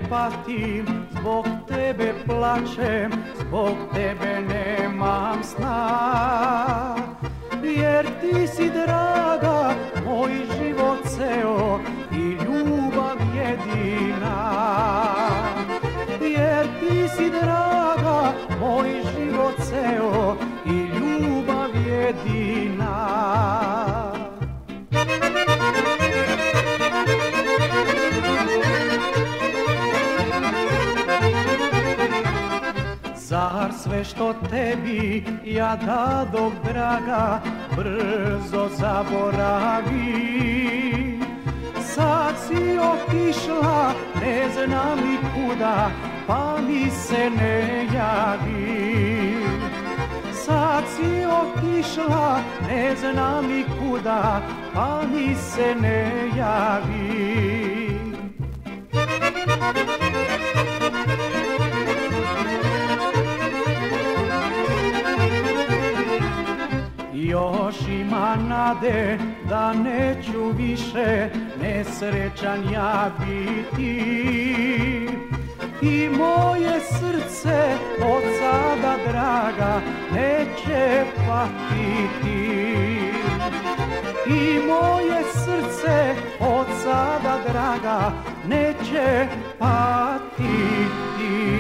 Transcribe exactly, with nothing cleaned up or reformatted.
patim, zbog tebe plačem, zbog tebe nemam sna. Jer ti si draga, moj život ceo i ljubav jedina. Jer ti si draga, moj život ceo i ljubav jedina. Zar sve što tebi ja dadog, draga, brzo zaboravi? Sad si otišla, ne znam ni kuda, pa mi se ne javi. Sad si otišla, ne znam ni kuda, pa mi se ne javi. Još ima nade da neću više nesrećan ja biti. I moje srce od sada, draga, neće patiti. I moje srce od sada, draga, neće patiti.